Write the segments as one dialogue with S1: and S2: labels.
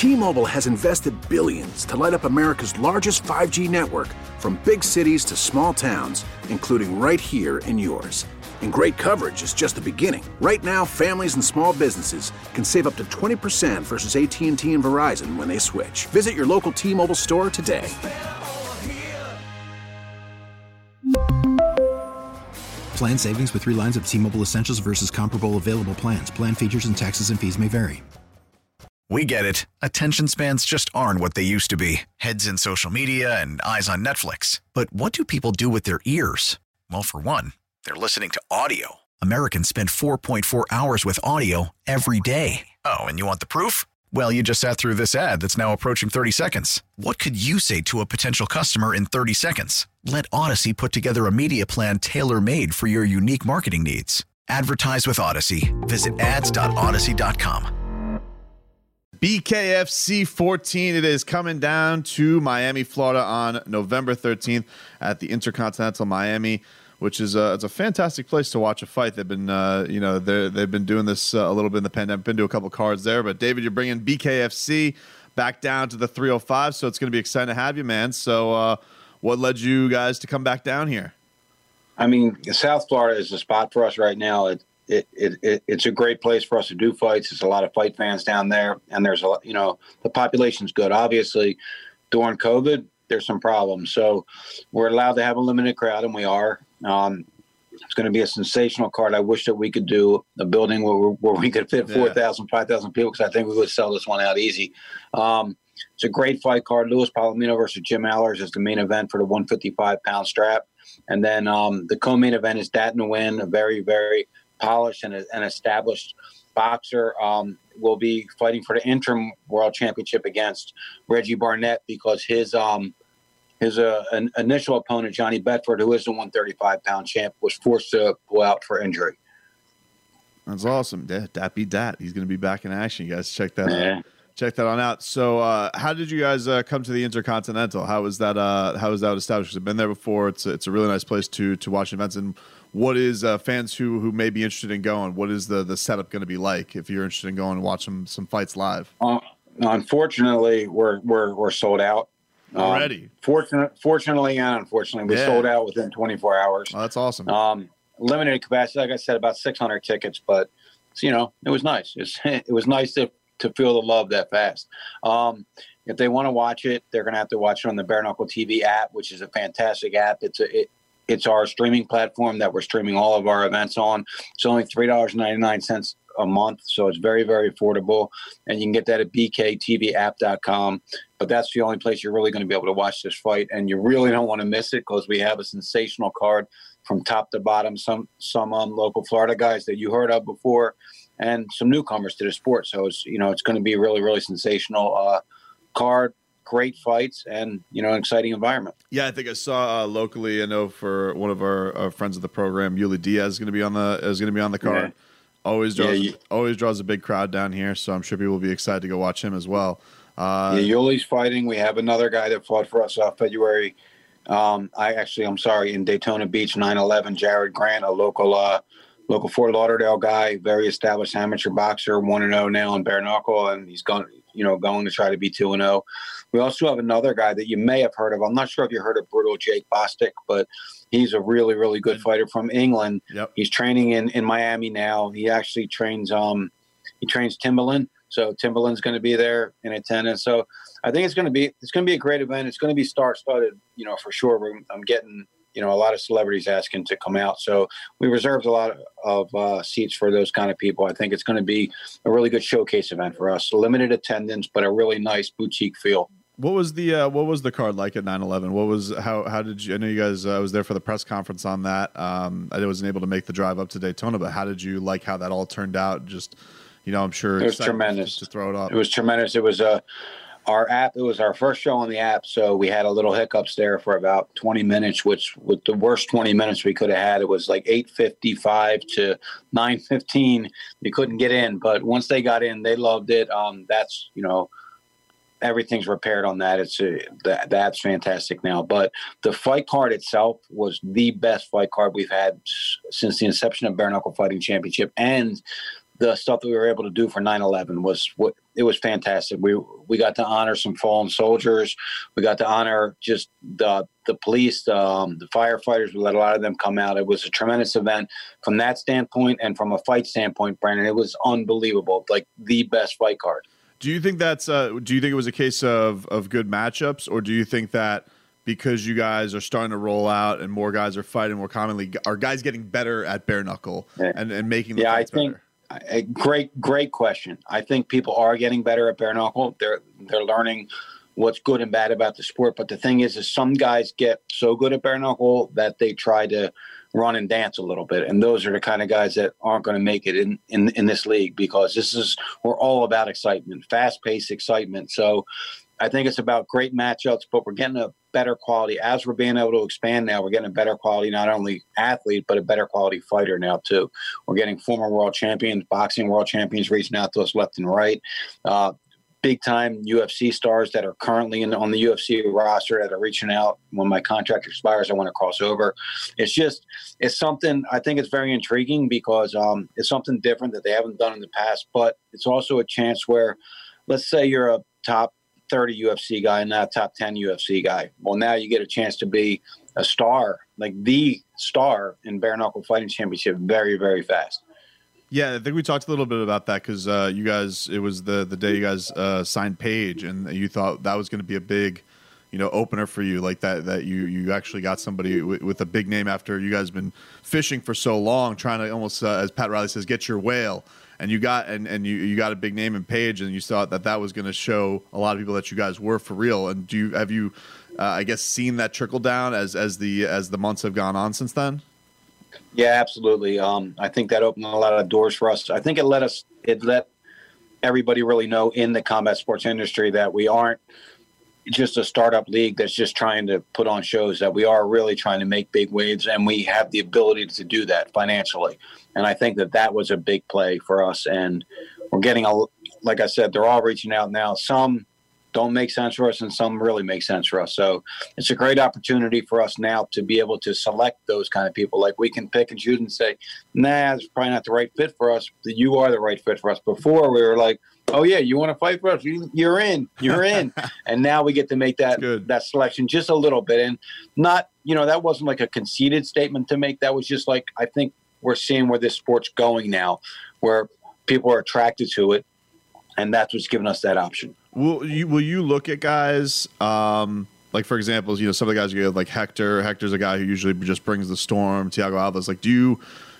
S1: T-Mobile has invested billions to light up America's largest 5G network, from big cities to small towns, including right here in yours. And great coverage is just the beginning. Right now, families and small businesses can save up to 20% versus AT&T and Verizon when they switch. Visit your local T-Mobile store today.
S2: Plan savings with 3 lines of T-Mobile Essentials versus comparable available plans. Plan features and taxes and fees may vary.
S3: We get it. Attention spans just aren't what they used to be. Heads in social media and eyes on Netflix. But what do people do with their ears? Well, for one, they're listening to audio. Americans spend 4.4 hours with audio every day. Oh, and you want the proof? Well, you just sat through this ad that's now approaching 30 seconds. What could you say to a potential customer in 30 seconds? Let Odyssey put together a media plan tailor-made for your unique marketing needs. Advertise with Odyssey. Visit ads.odyssey.com.
S4: BKFC 14. It is coming down to Miami, Florida on November 13th at the Intercontinental Miami, which is it's a fantastic place to watch a fight. They've been, they've been doing this a little bit in the pandemic. Been to a couple cards there, but David, you're bringing BKFC back down to the 305, so it's going to be exciting to have you, man. So, what led you guys to come back down here?
S5: I mean, South Florida is the spot for us right now. It's a great place for us to do fights. There's a lot of fight fans down there, and there's a lot, the population's good. Obviously, during COVID, there's some problems, so we're allowed to have a limited crowd, and we are. It's going to be a sensational card. I wish that we could do a building where we could fit 4,000, 5,000 people, because I think we would sell this one out easy. It's a great fight card. Luis Palomino versus Jim Allers is the main event for the 155-pound strap, and then the co-main event is Dat Nguyen, a very, very polished and an established boxer, will be fighting for the interim world championship against Reggie Barnett, because his initial opponent, Johnny Bedford, who is the 135-pound champ, was forced to pull out for injury.
S4: That's awesome. Dat beat Dat. He's going to be back in action. You guys check that out. Check that on out. So how did you guys come to the Intercontinental? How was that established? I've been there before. It's a really nice place to watch events. And what is fans who may be interested in going, what is the setup going to be like if you're interested in going and watch some fights live?
S5: Unfortunately, we're sold out
S4: already.
S5: Fortunately and unfortunately, we sold out within 24 hours.
S4: Oh, that's awesome.
S5: Limited capacity, like I said, about 600 tickets, but it was nice. It was nice to feel the love that fast. If they want to watch it, they're going to have to watch it on the Bare Knuckle TV app, which is a fantastic app. It's our streaming platform that we're streaming all of our events on. It's only $3.99 a month, so it's very, very affordable. And you can get that at bktvApp.com. But that's the only place you're really going to be able to watch this fight, and you really don't want to miss it, because we have a sensational card from top to bottom. Some local Florida guys that you heard of before, and some newcomers to the sport. So it's going to be a really, really sensational card. Great fights, and an exciting environment.
S4: Yeah, I think I saw locally. I know for one of our friends of the program, Yuli Diaz is going to be on the card. Yeah. Always draws a big crowd down here, so I'm sure people will be excited to go watch him as well.
S5: Yuli's fighting. We have another guy that fought for us February. In Daytona Beach, 9/11. Jared Grant, a local Fort Lauderdale guy, very established amateur boxer, 1-0 now in bare knuckle, and he's going to try to be 2-0. We also have another guy that you may have heard of. I'm not sure if you heard of Brutal Jake Bostic, but he's a really, really good fighter from England. Yep. He's training in Miami now. He actually trains Timberland. So Timberland's going to be there in attendance. So I think it's going to be a great event. It's going to be star-studded, for sure. I'm getting a lot of celebrities asking to come out. So we reserved a lot of seats for those kind of people. I think it's going to be a really good showcase event for us. Limited attendance, but a really nice boutique feel.
S4: What was the card like at 9/11? How did you? I know you guys. I was there for the press conference on that. I wasn't able to make the drive up to Daytona, but how did you like how that all turned out? Just I'm sure
S5: it was tremendous
S4: to throw it up.
S5: It was tremendous. It was our app. It was our first show on the app, so we had a little hiccups there for about 20 minutes, which with the worst 20 minutes we could have had. It was like 8:55 to 9:15. You couldn't get in, but once they got in, they loved it. That's everything's repaired on that. The app's fantastic now. But the fight card itself was the best fight card we've had since the inception of Bare Knuckle Fighting Championship, and the stuff that we were able to do for 9/11 was fantastic. We got to honor some fallen soldiers. We got to honor just the police, the firefighters. We let a lot of them come out. It was a tremendous event from that standpoint, and from a fight standpoint, Brandon, it was unbelievable. Like the best fight card.
S4: Do you think that's? Do you think it was a case of good matchups, or do you think that because you guys are starting to roll out and more guys are fighting more commonly, are guys getting better at bare knuckle and making the fights better?
S5: Great question. I think people are getting better at bare knuckle. They're learning what's good and bad about the sport. But the thing is some guys get so good at bare knuckle that they try to run and dance a little bit. And those are the kind of guys that aren't going to make it in this league, because we're all about excitement, fast-paced excitement. So I think it's about great matchups, but we're getting a better quality. As we're being able to expand now, we're getting a better quality, not only athlete, but a better quality fighter now too. We're getting former world champions, boxing world champions reaching out to us left and right. Big time UFC stars that are currently on the UFC roster that are reaching out. When my contract expires, I want to cross over. It's something, I think it's very intriguing, because it's something different that they haven't done in the past, but it's also a chance where, let's say you're a top 30 UFC guy, not a top 10 UFC guy. Well, now you get a chance to be a star, like the star in bare knuckle fighting championship very, very fast.
S4: Yeah, I think we talked a little bit about that, because you guys, it was the day you guys signed Paige, and you thought that was going to be a big, opener for you, like that you actually got somebody with a big name after you guys been fishing for so long, trying to almost, as Pat Riley says, get your whale. And you got you got a big name in Paige, and you thought that was going to show a lot of people that you guys were for real. And have you I guess seen that trickle down as the months have gone on since then?
S5: Yeah, absolutely. I think that opened a lot of doors for us. I think it let everybody really know in the combat sports industry that we aren't just a startup league that's just trying to put on shows, that we are really trying to make big waves, and we have the ability to do that financially. And I think that was a big play for us. And we're getting, like I said, they're all reaching out now. Some don't make sense for us, and some really make sense for us. So it's a great opportunity for us now to be able to select those kind of people. Like, we can pick and choose and say, nah, it's probably not the right fit for us. You are the right fit for us. Before, we were like, oh yeah, you want to fight for us? You're in. And now we get to make that selection just a little bit. And not, that wasn't like a conceited statement to make. That was just like, I think we're seeing where this sport's going now, where people are attracted to it. And that's what's given us that option.
S4: Will you look at guys, like, for example, some of the guys you have, like Hector. Hector's a guy who usually just brings the storm. Thiago Alves. Like, do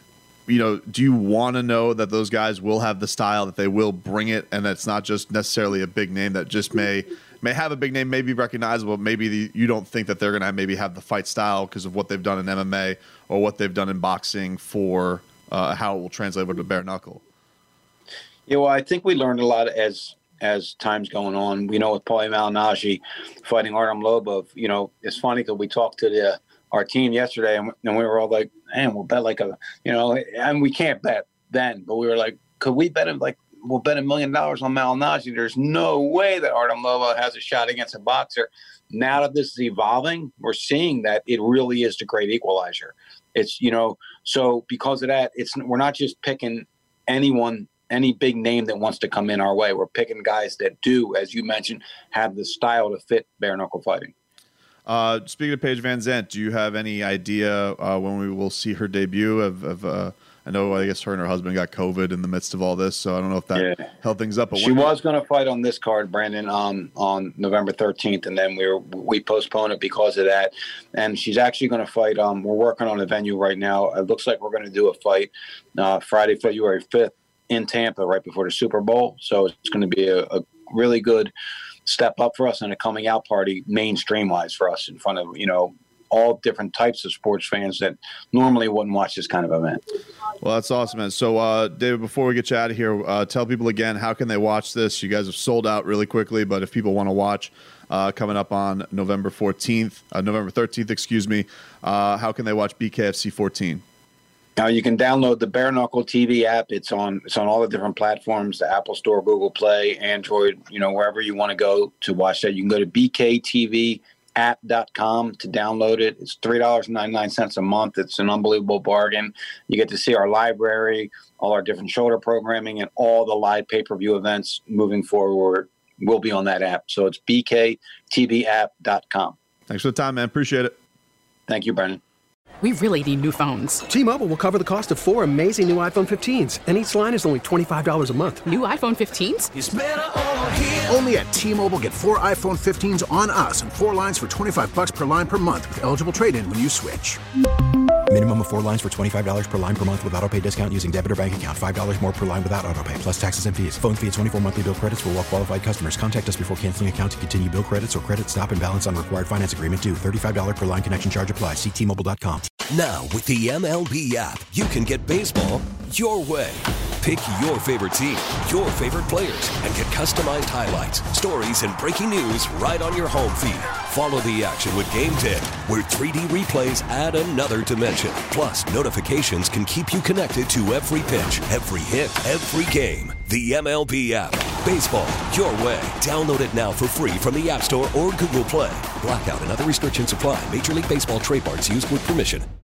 S4: you want to know that those guys will have the style, that they will bring it, and that's not just necessarily a big name that just may have a big name, may be recognizable, maybe you don't think that they're going to maybe have the fight style because of what they've done in MMA or what they've done in boxing for how it will translate over to bare knuckle?
S5: Yeah, well, I think we learned a lot as time's going on. We know with Paulie Malignaggi fighting Artem Lobov, it's funny because we talked to our team yesterday, and we were all like, man, we'll bet and we can't bet then, but we were like, could we bet him, we'll bet $1 million on Malignaggi. There's no way that Artem Lobov has a shot against a boxer. Now that this is evolving, we're seeing that it really is the great equalizer. It's, so because of that, we're not just picking any big name that wants to come in our way. We're picking guys that do, as you mentioned, have the style to fit bare knuckle fighting.
S4: Speaking of Paige Van Zandt, do you have any idea when we will see her debut? I know, I guess her and her husband got COVID in the midst of all this, so I don't know if that held things up. But
S5: she was going to fight on this card, Brandon, on November 13th, and then we postponed it because of that. And she's actually going to fight. We're working on a venue right now. It looks like we're going to do a fight Friday, February 5th in Tampa, right before the Super Bowl. So it's going to be a really good step up for us and a coming out party mainstream wise for us in front of, all different types of sports fans that normally wouldn't watch this kind of event.
S4: Well, that's awesome, man. So, David, before we get you out of here, tell people again, how can they watch this? You guys have sold out really quickly, but if people want to watch coming up on November 13th, excuse me, how can they watch BKFC 14?
S5: Now you can download the Bare Knuckle TV app. It's on all the different platforms, the Apple Store, Google Play, Android, wherever you want to go to watch that. You can go to BKTV TBapp.com to download it. It's $3.99 a month. It's an unbelievable bargain. You get to see our library, all our different shoulder programming, and all the live pay-per-view events moving forward will be on that app. So it's BKTBapp.com.
S4: Thanks for the time, man. Appreciate it.
S5: Thank you, Brendan.
S6: We really need new phones.
S7: T-Mobile will cover the cost of 4 amazing new iPhone 15s, and each line is only $25 a month.
S6: New iPhone 15s?
S1: It's better over here. Only at T-Mobile, get 4 iPhone 15s on us and 4 lines for $25 per line per month with eligible trade-in when you switch.
S2: Minimum of 4 lines for $25 per line per month with autopay discount using debit or bank account. $5 more per line without autopay, plus taxes and fees. Phone fee at 24 monthly bill credits for well-qualified customers. Contact us before canceling account to continue bill credits or credit stop and balance on required finance agreement due. $35 per line connection charge applies. See T-Mobile.com.
S8: Now, with the MLB app, you can get baseball your way. Pick your favorite team, your favorite players, and get customized highlights, stories, and breaking news right on your home feed. Follow the action with Game Day, where 3D replays add another dimension. Plus, notifications can keep you connected to every pitch, every hit, every game. The MLB app. Baseball your way. Download it now for free from the App Store or Google Play. Blackout and other restrictions apply. Major League Baseball trademarks used with permission.